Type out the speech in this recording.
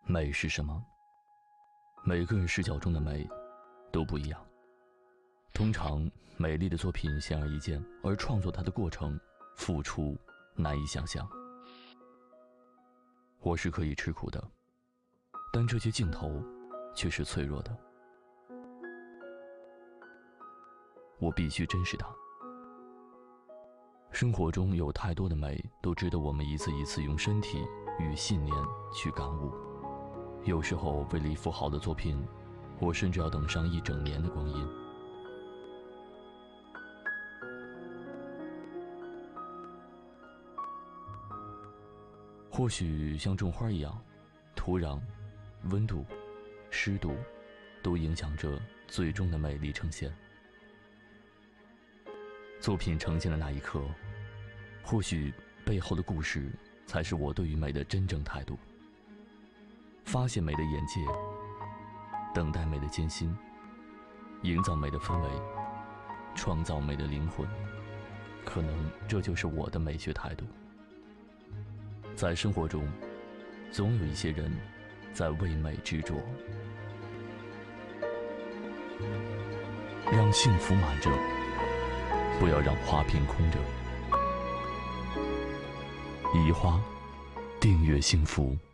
美是什么？每个人视角中的美都不一样。通常，美丽的作品显而易见，而创作它的过程，付出难以想象。我是可以吃苦的，但这些镜头却是脆弱的。我必须珍视它。生活中有太多的美，都值得我们一次一次用身体与信念去感悟。有时候，为了一幅好的作品，我甚至要等上一整年的光阴。或许像种花一样，土壤、温度、湿度都影响着最终的美丽呈现。作品呈现的那一刻，或许背后的故事才是我对于美的真正态度。发现美的眼界，等待美的艰辛，营造美的氛围，创造美的灵魂，可能这就是我的美学态度。在生活中，总有一些人在为美执着，让幸福满着，不要让花瓶空着。移花，订阅幸福。